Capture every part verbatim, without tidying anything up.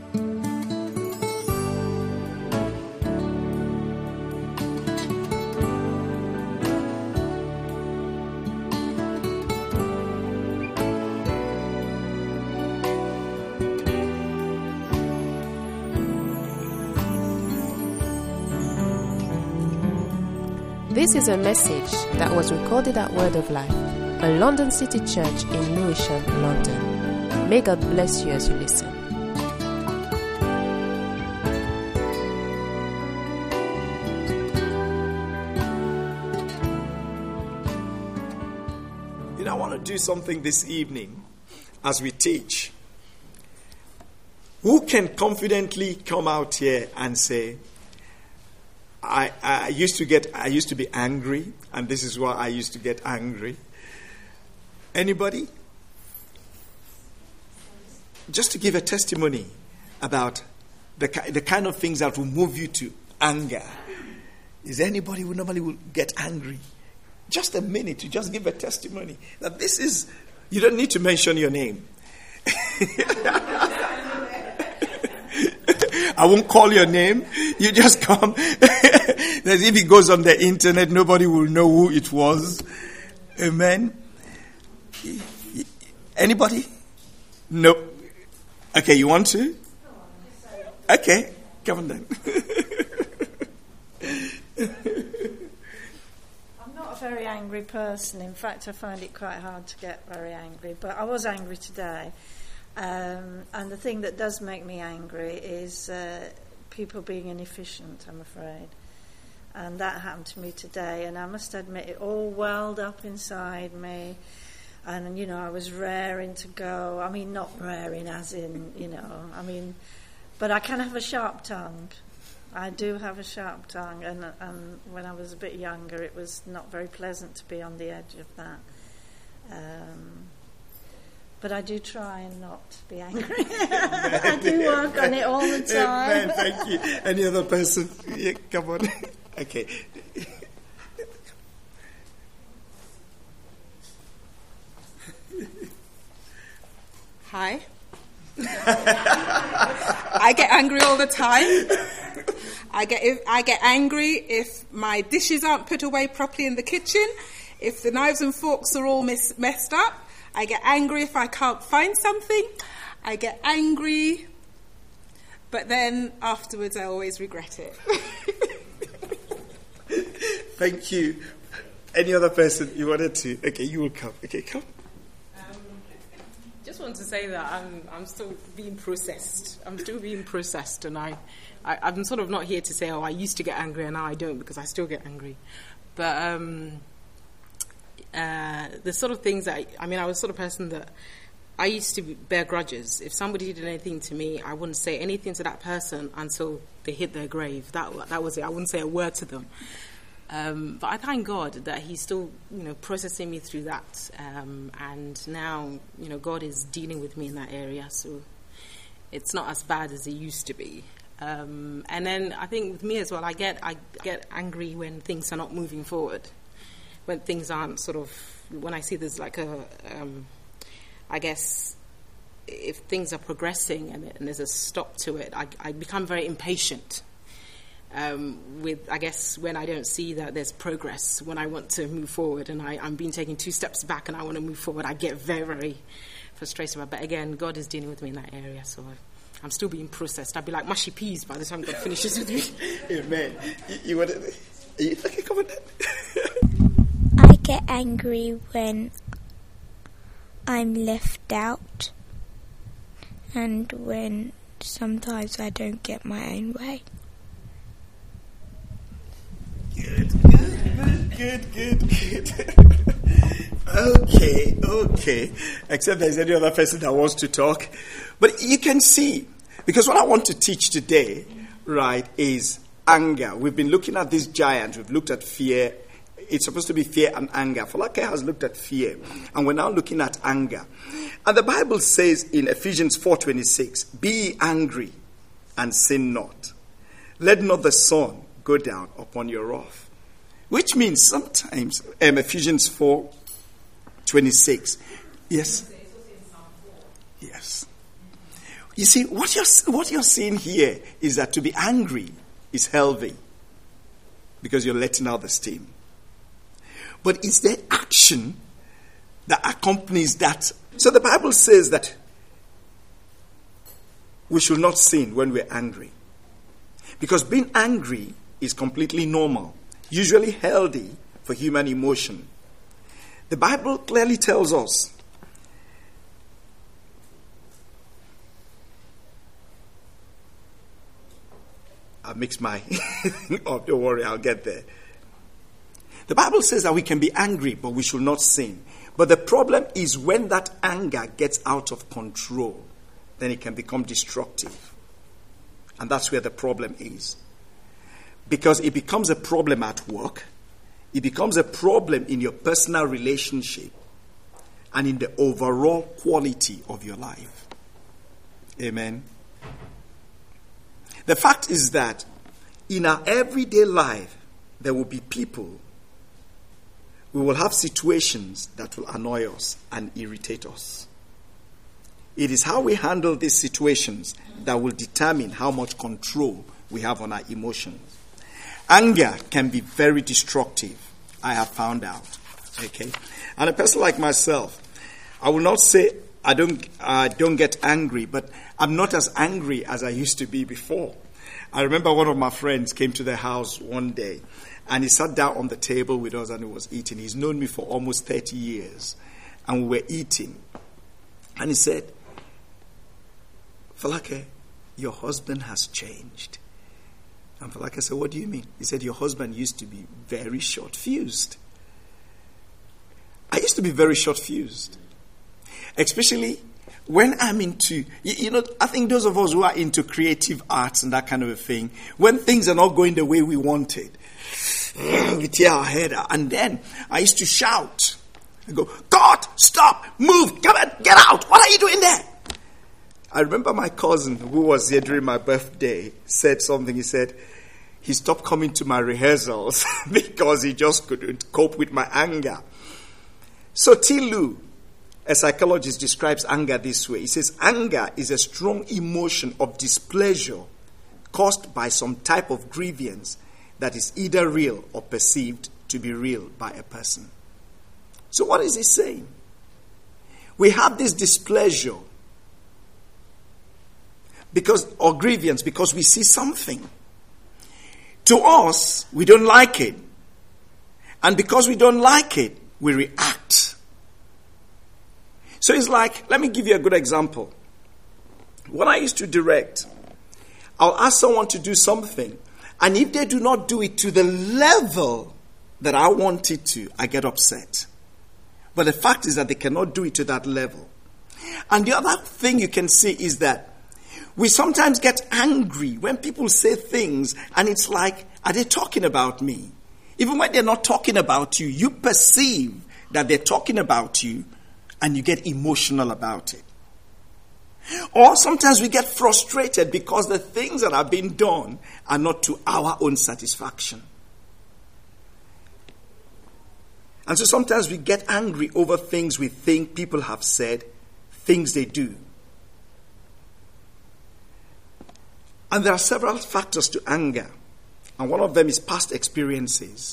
This is a message that was recorded at Word of Life, a London City church in Lewisham, London. May God bless you as you listen. You know, I want to do something this evening as we teach. Who can confidently come out here and say, I, I used to get, I used to be angry, and this is why I used to get angry. Anybody? Just to give a testimony about the, the kind of things that will move you to anger. Is there anybody who normally will get angry? Just a minute to just give a testimony that this is, you don't need to mention your name. I won't call your name. You just come. As if it goes on the internet, nobody will know who it was. Amen. Anybody? No. Okay, you want to? Okay, come on then. I'm not a very angry person. In fact, I find it quite hard to get very angry. But I was angry today. Um, and the thing that does make me angry is uh, people being inefficient, I'm afraid. And that happened to me today, and I must admit it all welled up inside me. And, you know, I was raring to go. I mean, not raring as in, you know, I mean, but I can have a sharp tongue. I do have a sharp tongue, and, and when I was a bit younger, it was not very pleasant to be on the edge of that. Um But I do try and not be angry. I do work on it all the time. Amen, thank you. Any other person? Yeah, come on. Okay. Hi. I get angry all the time. I get if, I get angry if my dishes aren't put away properly in the kitchen, if the knives and forks are all mis- messed up. I get angry if I can't find something. I get angry, but then afterwards I always regret it. Thank you. Any other person you wanted to? Okay, you will come. Okay, come. Um, just want to say that I'm I'm still being processed. I'm still being processed, and I, I I'm sort of not here to say, oh, I used to get angry and now I don't, because I still get angry. But um. Uh, the sort of things that I, I mean, I was the sort of person that I used to bear grudges. If somebody did anything to me, I wouldn't say anything to that person until they hit their grave. That that was it. I wouldn't say a word to them. Um, but I thank God that He's still, you know, processing me through that. Um, and now, you know, God is dealing with me in that area, so it's not as bad as it used to be. Um, and then I think with me as well, I get I get angry when things are not moving forward. When things aren't sort of, when I see there's like a, um, I guess, if things are progressing and, and there's a stop to it, I, I become very impatient. Um, with, I guess, when I don't see that there's progress, when I want to move forward and I, I'm being taken two steps back and I want to move forward, I get very, very frustrated. But again, God is dealing with me in that area, so I'm still being processed. I'd be like mushy peas by the time God finishes with me. Amen. You, you want to, you, okay, come on then. I get angry when I'm left out and when sometimes I don't get my own way. Good, good, good, good, good. Okay, okay. Except there's any other person that wants to talk. But you can see, because what I want to teach today, right, is anger. We've been looking at this giant. We've looked at fear. It's supposed to be fear and anger. Falake has looked at fear, and we're now looking at anger. And the Bible says in Ephesians four twenty-six, be angry and sin not. Let not the sun go down upon your wrath. Which means sometimes, um, Ephesians four twenty-six. Yes? Yes. You see, what you're, what you're seeing here is that to be angry is healthy because you're letting out the steam. But it's the action that accompanies that. So the Bible says that we should not sin when we're angry. Because being angry is completely normal, usually healthy for human emotion. The Bible clearly tells us I'll mix my thing up, don't worry, I'll get there. The Bible says that we can be angry, but we should not sin. But the problem is when that anger gets out of control, then it can become destructive. And that's where the problem is. Because it becomes a problem at work, it becomes a problem in your personal relationship, and in the overall quality of your life. Amen. The fact is that in our everyday life, there will be people, we will have situations that will annoy us and irritate us. It is how we handle these situations that will determine how much control we have on our emotions. Anger can be very destructive, I have found out. Okay? And a person like myself, I will not say I don't uh, don't get angry, but I'm not as angry as I used to be before. I remember one of my friends came to the house one day, and he sat down on the table with us and he was eating. He's known me for almost thirty years, and we were eating. And he said, Falake, your husband has changed. And Falake said, what do you mean? He said, your husband used to be very short-fused. I used to be very short-fused. Especially when I'm into, you, you know, I think those of us who are into creative arts and that kind of a thing, when things are not going the way we wanted, we tear our head out. And then I used to shout. I go, God, stop, move, come on, get out. What are you doing there? I remember my cousin who was here during my birthday said something. He said he stopped coming to my rehearsals because he just couldn't cope with my anger. So Tilu, a psychologist, describes anger this way. He says, anger is a strong emotion of displeasure caused by some type of grievance that is either real or perceived to be real by a person. So what is he saying? We have this displeasure because or grievance because we see something. To us, we don't like it. And because we don't like it, we react. So it's like, let me give you a good example. When I used to direct, I'll ask someone to do something, and if they do not do it to the level that I want it to, I get upset. But the fact is that they cannot do it to that level. And the other thing you can see is that we sometimes get angry when people say things, and it's like, are they talking about me? Even when they're not talking about you, you perceive that they're talking about you, and you get emotional about it. Or sometimes we get frustrated because the things that are being done are not to our own satisfaction. And so sometimes we get angry over things we think people have said, things they do. And there are several factors to anger. And one of them is past experiences.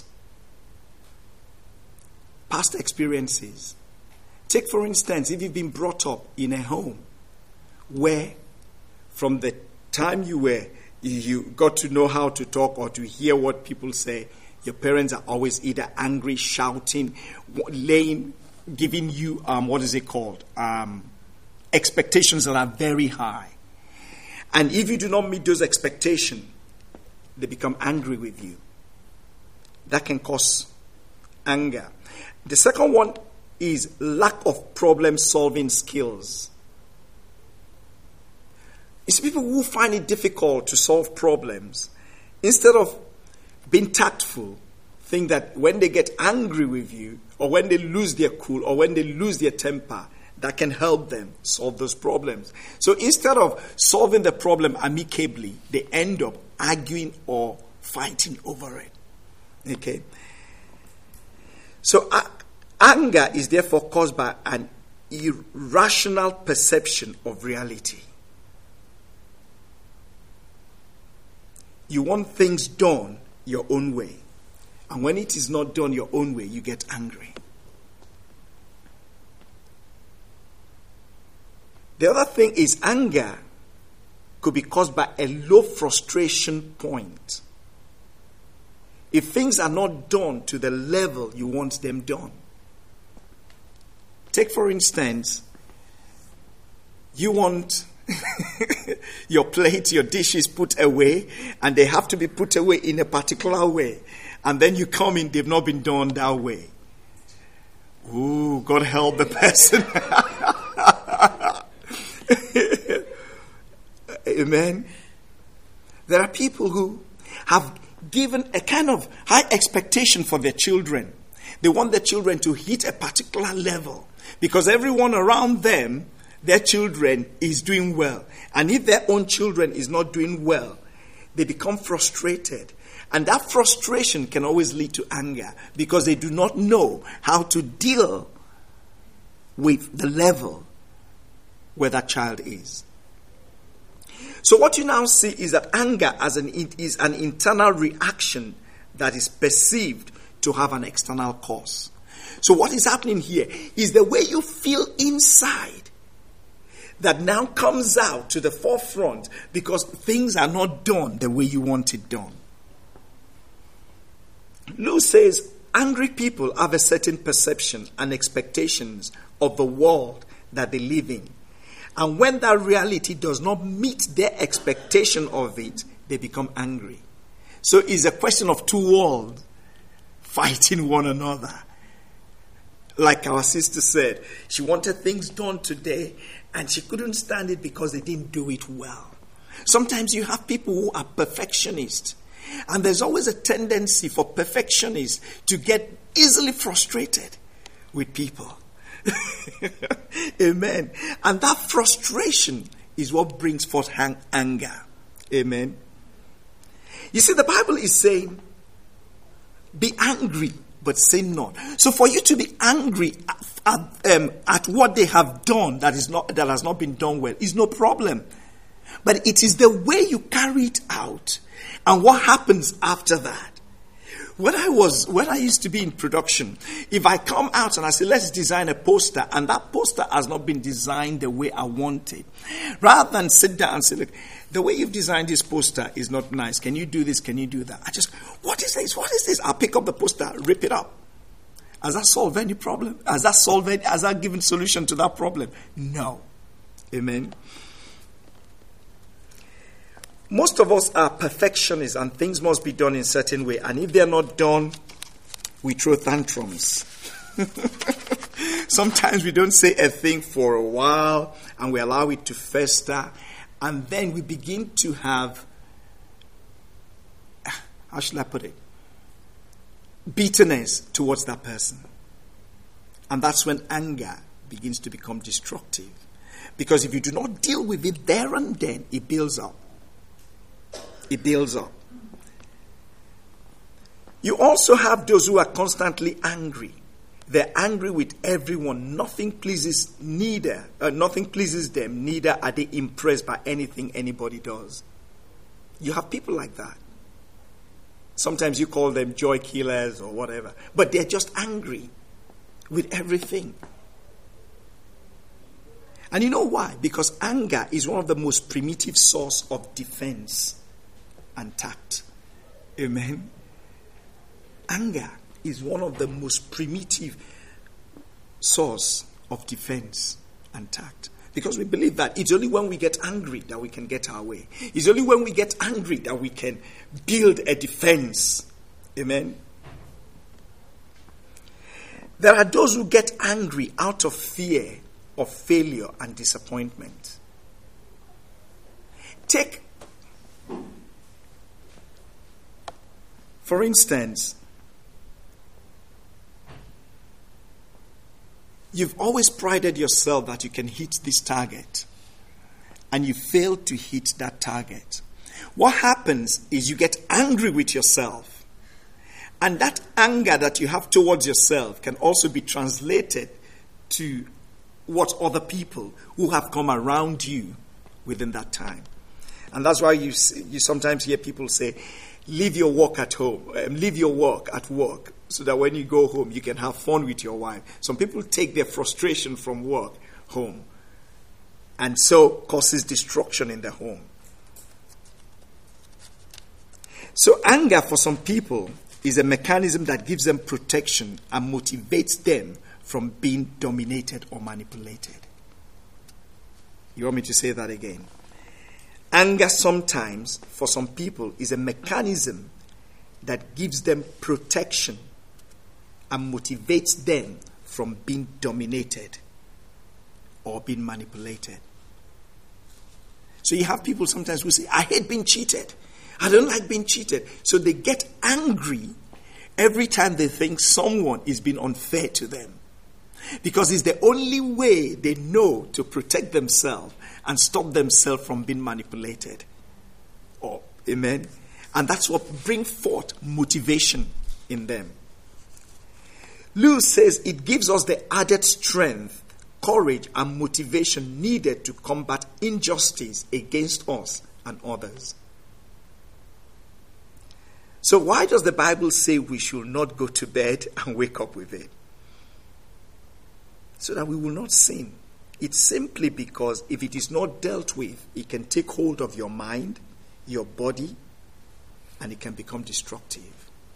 Past experiences. Take, for instance, if you've been brought up in a home where from the time you were, you got to know how to talk or to hear what people say, your parents are always either angry, shouting, laying, giving you, um, what is it called? Um, expectations that are very high. And if you do not meet those expectations, they become angry with you. That can cause anger. The second one is lack of problem-solving skills. It's people who find it difficult to solve problems. Instead of being tactful, think that when they get angry with you, or when they lose their cool, or when they lose their temper, that can help them solve those problems. So instead of solving the problem amicably, they end up arguing or fighting over it. Okay? So uh, anger is therefore caused by an irrational perception of reality. You want things done your own way. And when it is not done your own way, you get angry. The other thing is anger could be caused by a low frustration point. If things are not done to the level you want them done. Take, for instance, you want your plate, your dishes put away, and they have to be put away in a particular way. And then you come in, they've not been done that way. Ooh, God help the person. Amen. There are people who have given a kind of high expectation for their children. They want their children to hit a particular level because everyone around them, their children, is doing well. And if their own children is not doing well, they become frustrated. And that frustration can always lead to anger because they do not know how to deal with the level where that child is. So what you now see is that anger as an, is an internal reaction that is perceived to have an external cause. So what is happening here is the way you feel inside that now comes out to the forefront because things are not done the way you want it done. Lewis says, angry people have a certain perception and expectations of the world that they live in. And when that reality does not meet their expectation of it, they become angry. So it's a question of two worlds fighting one another. Like our sister said, she wanted things done today and she couldn't stand it because they didn't do it well. Sometimes you have people who are perfectionists. And there's always a tendency for perfectionists to get easily frustrated with people. Amen. And that frustration is what brings forth hang- anger. Amen. You see, the Bible is saying, be angry, but sin not. So for you to be angry at, at, um, at what they have done that is not that has not been done well is no problem. But it is the way you carry it out and what happens after that. When I was, when I used to be in production, if I come out and I say, let's design a poster, and that poster has not been designed the way I want it, rather than sit down and say, look, the way you've designed this poster is not nice. Can you do this? Can you do that? I just, what is this? What is this? I'll pick up the poster, rip it up. Has that solved any problem? Has that solved any, has that given solution to that problem? No. Amen. Most of us are perfectionists and things must be done in a certain way. And if they're not done, we throw tantrums. Sometimes we don't say a thing for a while and we allow it to fester. And then we begin to have, how should I put it? Bitterness towards that person. And that's when anger begins to become destructive. Because if you do not deal with it there and then, it builds up. It builds up. You also have those who are constantly angry. They're angry with everyone. Nothing pleases neither. Uh, nothing pleases them. Neither are they impressed by anything anybody does. You have people like that. Sometimes you call them joy killers or whatever. But they're just angry with everything. And you know why? Because anger is one of the most primitive source of defense and tact. Amen. Anger is one of the most primitive source of defense and tact. Because we believe that it's only when we get angry that we can get our way. It's only when we get angry that we can build a defense. Amen. There are those who get angry out of fear of failure and disappointment. Take, for instance, you've always prided yourself that you can hit this target, and you fail to hit that target. What happens is you get angry with yourself, and that anger that you have towards yourself can also be translated to what other people who have come around you within that time. And that's why you you sometimes hear people say, leave your work at home, um, leave your work at work, so that when you go home, you can have fun with your wife. Some people take their frustration from work home, and so causes destruction in the home. So anger for some people is a mechanism that gives them protection and motivates them from being dominated or manipulated. You want me to say that again? Anger sometimes, for some people, is a mechanism that gives them protection and motivates them from being dominated or being manipulated. So you have people sometimes who say, I hate being cheated. I don't like being cheated. So they get angry every time they think someone is being unfair to them. Because it's the only way they know to protect themselves and stop themselves from being manipulated. Oh, amen. And that's what brings forth motivation in them. Lewis says it gives us the added strength, courage, and motivation needed to combat injustice against us and others. So why does the Bible say we should not go to bed and wake up with it? So that we will not sin. It's simply because if it is not dealt with, it can take hold of your mind, your body, and it can become destructive.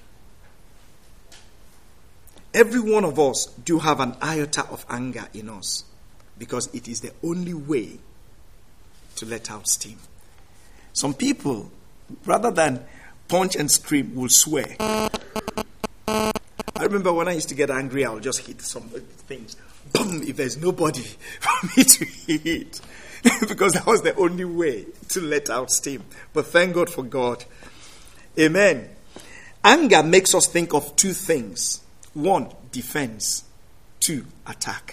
Every one of us do have an iota of anger in us, because it is the only way to let out steam. Some people, rather than punch and scream, will swear. I remember when I used to get angry, I would just hit some things. Boom, if there's nobody for me to hit. Because that was the only way to let out steam. But thank God for God. Amen. Anger makes us think of two things. One, defense. Two, attack.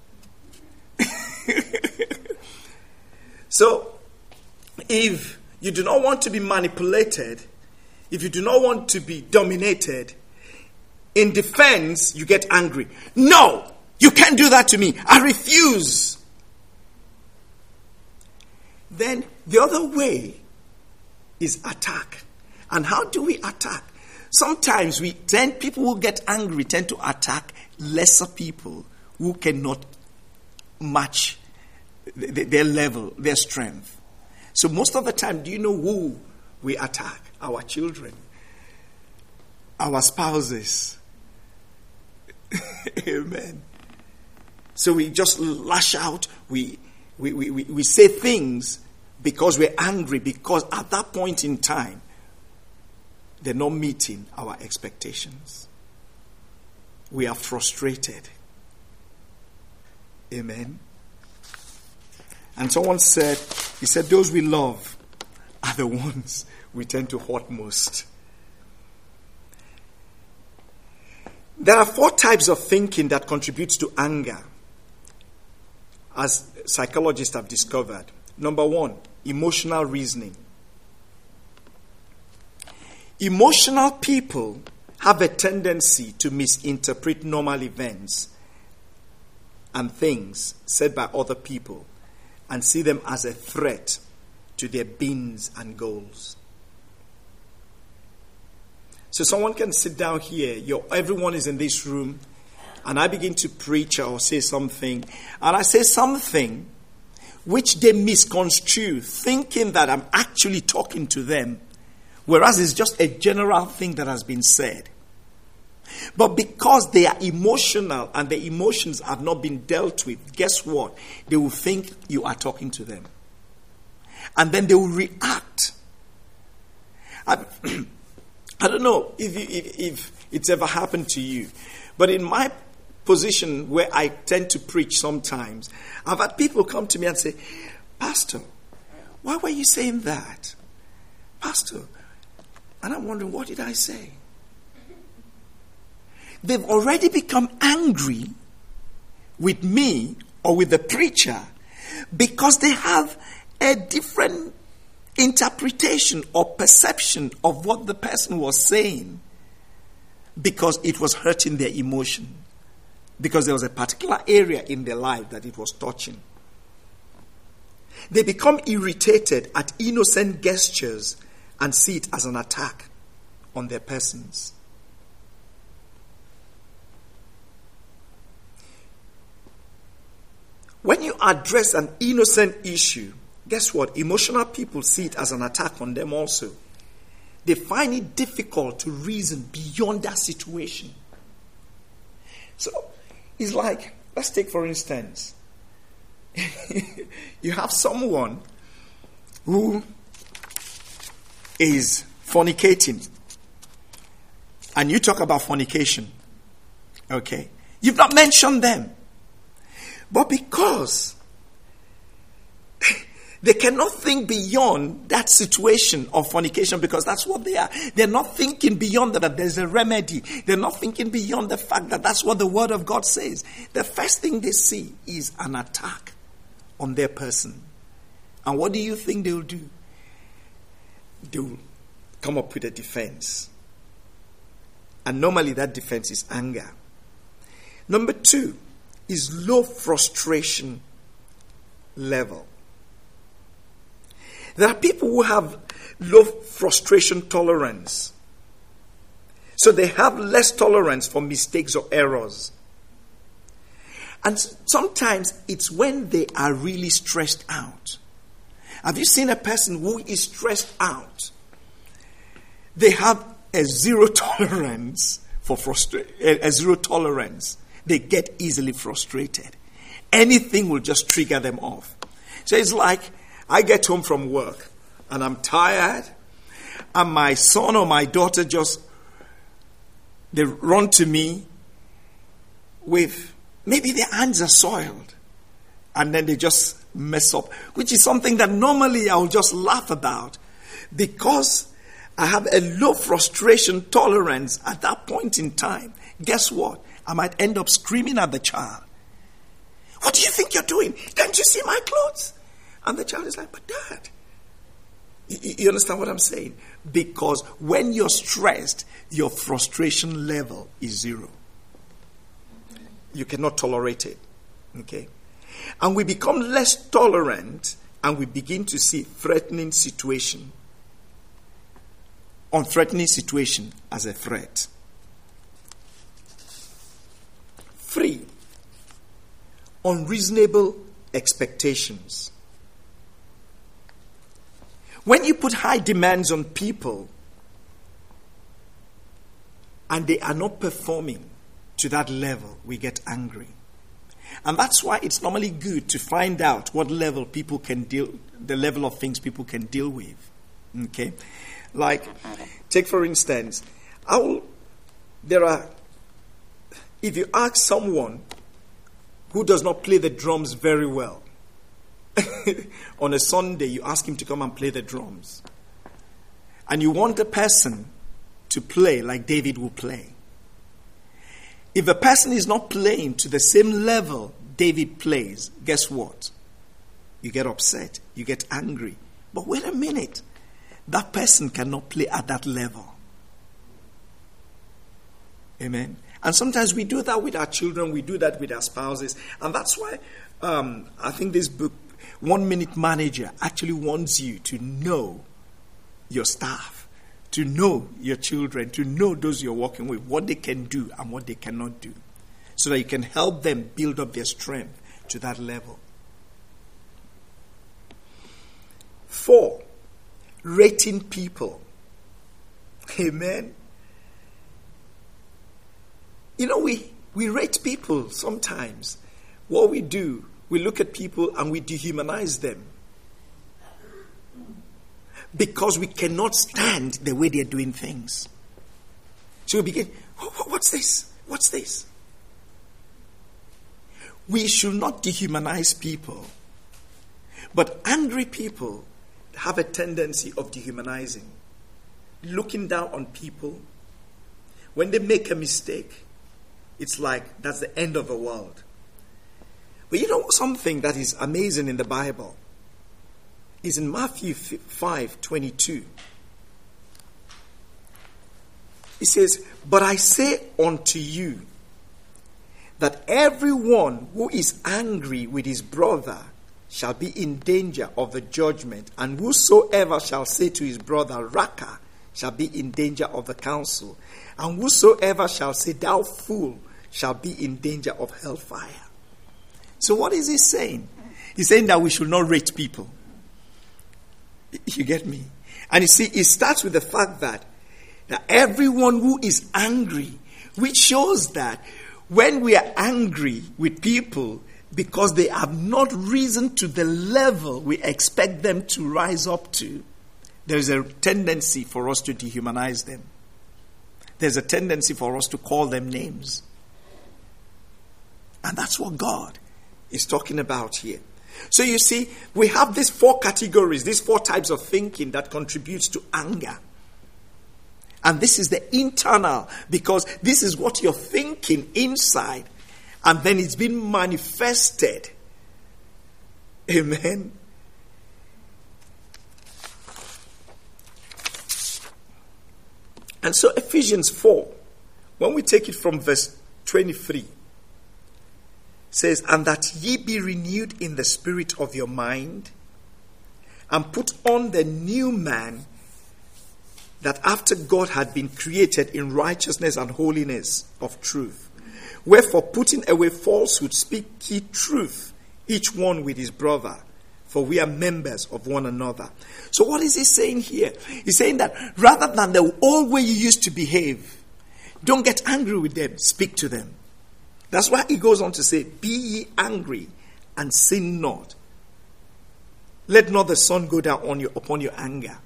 So, if you do not want to be manipulated, if you do not want to be dominated, in defense, you get angry. No, you can't do that to me. I refuse. Then the other way is attack. And how do we attack? Sometimes we tend, people who get angry tend to attack lesser people who cannot match their level, their strength. So most of the time, do you know who we attack? Our children, our spouses. Amen. So we just lash out, we, we, we, we, we say things because we're angry, because at that point in time, they're not meeting our expectations. We are frustrated. Amen. And someone said, he said, those we love are the ones we tend to hurt most. There are four types of thinking that contributes to anger, as psychologists have discovered. Number one, emotional reasoning. Emotional people have a tendency to misinterpret normal events and things said by other people and see them as a threat to their beings and goals. So someone can sit down here, you're, everyone is in this room, and I begin to preach or say something, and I say something which they misconstrue, thinking that I'm actually talking to them, whereas it's just a general thing that has been said. But because they are emotional and the emotions have not been dealt with, guess what? They will think you are talking to them. And then they will react. I, I don't know if, you, if, if it's ever happened to you, but in my position where I tend to preach sometimes, I've had people come to me and say, Pastor, why were you saying that? Pastor, and I'm wondering, what did I say? They've already become angry with me or with the preacher because they have a different interpretation or perception of what the person was saying because it was hurting their emotion, because there was a particular area in their life that it was touching. They become irritated at innocent gestures and see it as an attack on their persons. When you address an innocent issue, guess what? Emotional people see it as an attack on them also. They find it difficult to reason beyond that situation. So, it's like, let's take for instance, you have someone who is fornicating, and you talk about fornication, okay? You've not mentioned them. But because they cannot think beyond that situation of fornication, because that's what they are. They're not thinking beyond that, that there's a remedy. They're not thinking beyond the fact that that's what the Word of God says. The first thing they see is an attack on their person. And what do you think they'll do? They'll come up with a defense. And normally that defense is anger. Number two is low frustration level. There are people who have low frustration tolerance. So they have less tolerance for mistakes or errors. And sometimes it's when they are really stressed out. Have you seen a person who is stressed out? They have a zero tolerance for frustration, a zero tolerance. They get easily frustrated. Anything will just trigger them off. So it's like, I get home from work and I'm tired, and my son or my daughter just, they run to me with, maybe their hands are soiled, and then they just mess up, which is something that normally I will just laugh about, because I have a low frustration tolerance at that point in time. Guess what? I might end up screaming at the child. What do you think you're doing? Can't you see my clothes? And the child is like, but Dad. You, you understand what I'm saying? Because when you're stressed, your frustration level is zero. You cannot tolerate it. Okay? And we become less tolerant, and we begin to see threatening situation, unthreatening situation as a threat. Three, unreasonable expectations. When you put high demands on people and they are not performing to that level, we get angry. And that's why it's normally good to find out what level people can deal, the level of things people can deal with. Okay? Like, take for instance, I will, there are, if you ask someone who does not play the drums very well, on a Sunday, you ask him to come and play the drums. And you want a person to play like David will play. If a person is not playing to the same level David plays, guess what? You get upset. You get angry. But wait a minute. That person cannot play at that level. Amen. And sometimes we do that with our children. We do that with our spouses. And that's why um, I think this book, One Minute Manager, actually wants you to know your staff, to know your children, to know those you're working with, what they can do and what they cannot do, so that you can help them build up their strength to that level. Four, rating people. Amen. You know, we, we rate people sometimes. What we do, we look at people and we dehumanize them, because we cannot stand the way they're doing things. So we begin, what's this? What's this? We should not dehumanize people. But angry people have a tendency of dehumanizing, looking down on people. When they make a mistake, it's like that's the end of the world. But you know something that is amazing in the Bible is in Matthew five twenty-two. It says, "But I say unto you that everyone who is angry with his brother shall be in danger of the judgment, and whosoever shall say to his brother, Raka, shall be in danger of the council, and whosoever shall say, thou fool, shall be in danger of hellfire. So what is he saying? He's saying that we should not rate people. You get me? And you see, it starts with the fact that, that everyone who is angry, which shows that when we are angry with people because they have not risen to the level we expect them to rise up to, there's a tendency for us to dehumanize them. There's a tendency for us to call them names. And that's what God is talking about here. So you see, we have these four categories, these four types of thinking that contributes to anger. And this is the internal, because this is what you're thinking inside, and then it's been manifested. Amen. And so Ephesians four, when we take it from verse twenty-three, says, and that ye be renewed in the spirit of your mind, and put on the new man, that after God had been created in righteousness and holiness of truth. Wherefore, putting away falsehood, speak ye truth, each one with his brother, for we are members of one another. So what is he saying here? He's saying that rather than the old way you used to behave, don't get angry with them, speak to them. That's why he goes on to say, be ye angry and sin not. Let not the sun go down on you, upon your anger.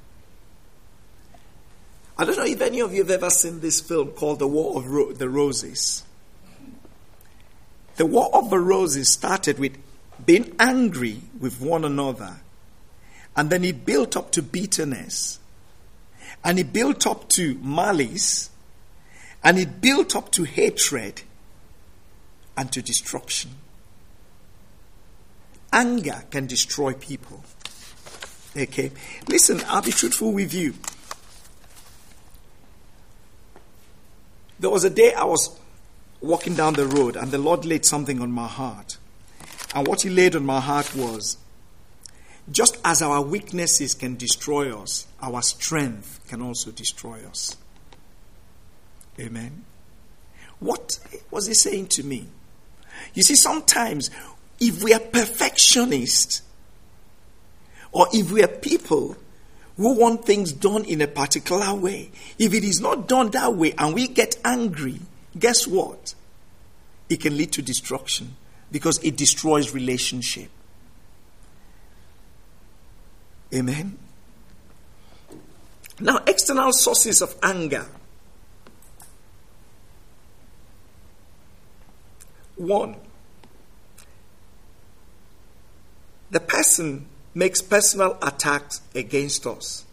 I don't know if any of you have ever seen this film called The War of Ro- the Roses. The War of the Roses started with being angry with one another, and then it built up to bitterness, and it built up to malice, and it built up to hatred and to destruction. Anger can destroy people. Okay, listen, I'll be truthful with you. There was a day I was walking down the road and the Lord laid something on my heart. And what he laid on my heart was, just as our weaknesses can destroy us, our strength can also destroy us. Amen. What was he saying to me? You see, sometimes if we are perfectionists, or if we are people who want things done in a particular way, if it is not done that way and we get angry, guess what? It can lead to destruction because it destroys relationship. Amen. Now, external sources of anger. One, the person makes personal attacks against us.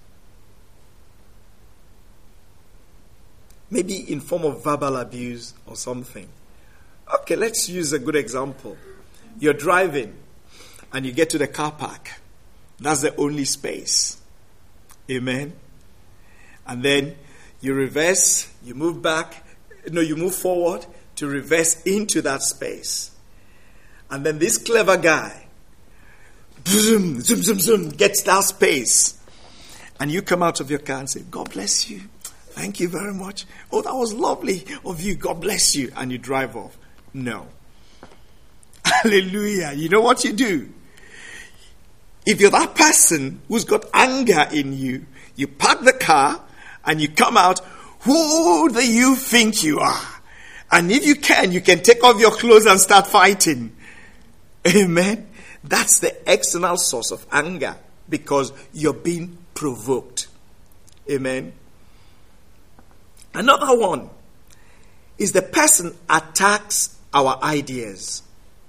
Maybe in form of verbal abuse or something. Okay, let's use a good example. You're driving and you get to the car park. That's the only space. Amen. And then you reverse, you move back, no, you move forward to reverse into that space. And then this clever guy zoom, zoom, zoom, zoom, gets that space. And you come out of your car and say, God bless you. Thank you very much. Oh, that was lovely of you. God bless you. And you drive off. No. Hallelujah. You know what you do? If you're that person who's got anger in you, you park the car and you come out, who do you think you are? And if you can, you can take off your clothes and start fighting. Amen. That's the external source of anger because you're being provoked. Amen. Another one is the person attacks our ideas.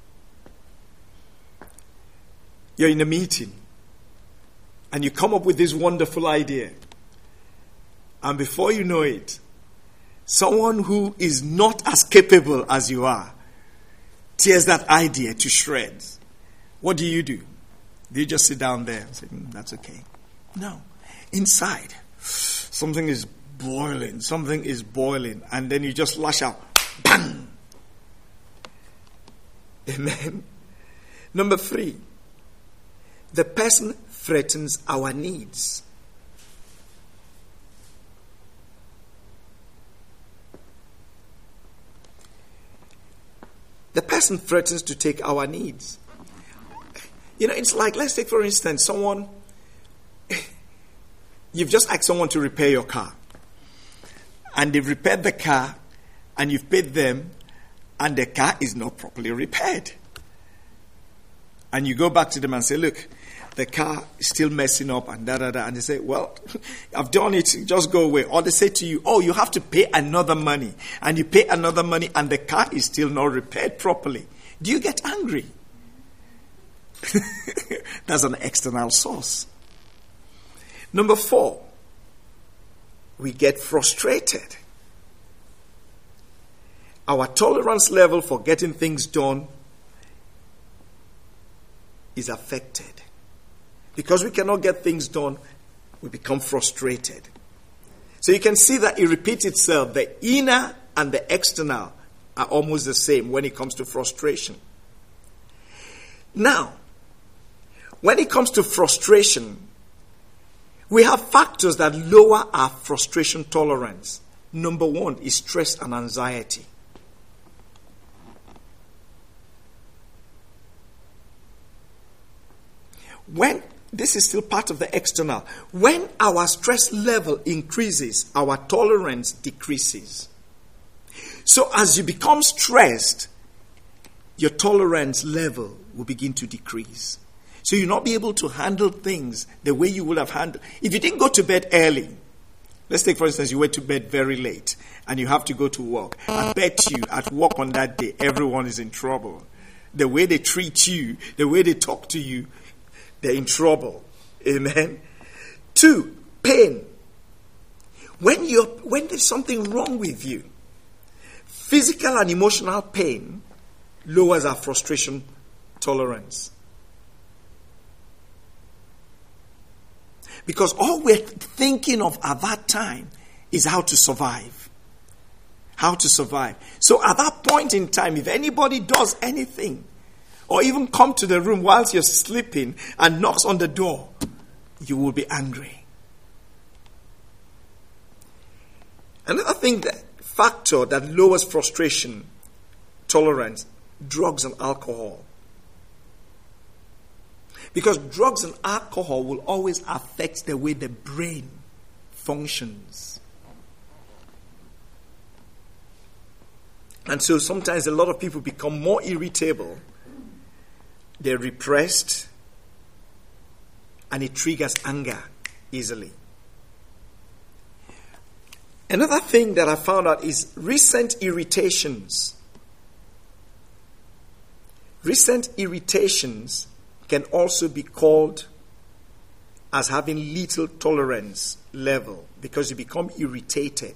You're in a meeting and you come up with this wonderful idea. And before you know it, someone who is not as capable as you are tears that idea to shreds. What do you do? Do you just sit down there and say, mm, that's okay? No. Inside, something is boiling. Something is boiling. And then you just lash out. Bang! Amen. Number three. the person threatens our needs. The person threatens to take our needs. You know, it's like, let's take for instance, someone, you've just asked someone to repair your car. And they've repaired the car, and you've paid them, and the car is not properly repaired. And you go back to them and say, look, the car is still messing up, and da da da. And they say, well, I've done it, just go away. Or they say to you, oh, you have to pay another money. And you pay another money, and the car is still not repaired properly. Do you get angry? That's an external source. Number four, we get frustrated. Our tolerance level for getting things done is affected. Because we cannot get things done, we become frustrated. So you can see that it repeats itself. The inner and the external are almost the same when it comes to frustration. Now, when it comes to frustration, we have factors that lower our frustration tolerance. Number one is stress and anxiety. When, this is still part of the external, when our stress level increases, our tolerance decreases. So as you become stressed, your tolerance level will begin to decrease. So you'll not be able to handle things the way you would have handled. If you didn't go to bed early, let's take for instance, you went to bed very late and you have to go to work. I bet you at work on that day, everyone is in trouble. The way they treat you, the way they talk to you, they're in trouble. Amen. Two, pain. When you're, when there's something wrong with you, physical and emotional pain lowers our frustration tolerance. Because all we're thinking of at that time is how to survive. How to survive. So at that point in time, if anybody does anything, or even come to the room whilst you're sleeping and knocks on the door, you will be angry. Another thing, that factor that lowers frustration tolerance, drugs and alcohol. Because drugs and alcohol will always affect the way the brain functions. And so sometimes a lot of people become more irritable. They're repressed. And it triggers anger easily. Another thing that I found out is recent irritations. Recent irritations can also be called as having little tolerance level because you become irritated.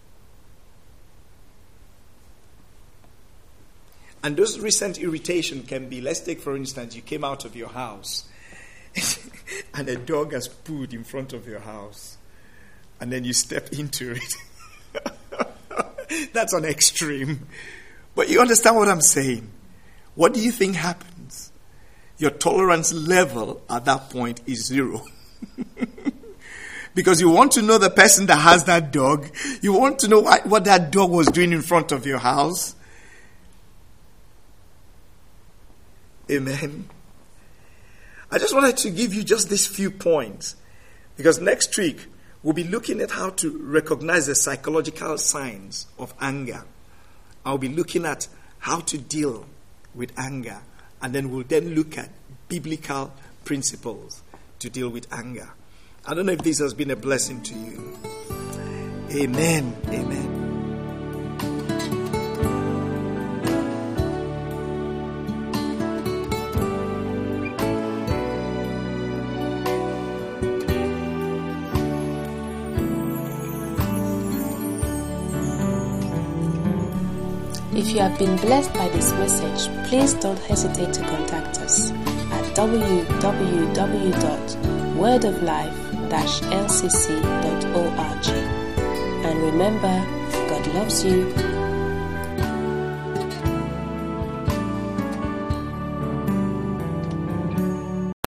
And those recent irritation can be, let's take for instance, you came out of your house and a dog has pooed in front of your house and then you step into it. That's an extreme. But you understand what I'm saying? What do you think happens? Your tolerance level at that point is zero. Because you want to know the person that has that dog. You want to know what, what that dog was doing in front of your house. Amen. I just wanted to give you just these few points. Because next week, we'll be looking at how to recognize the psychological signs of anger. I'll be looking at how to deal with anger. And then we'll then look at biblical principles to deal with anger. I don't know if this has been a blessing to you. Amen. Amen. If you have been blessed by this message, please don't hesitate to contact us at w w w dot word of life dash l c c dot org. And remember, God loves you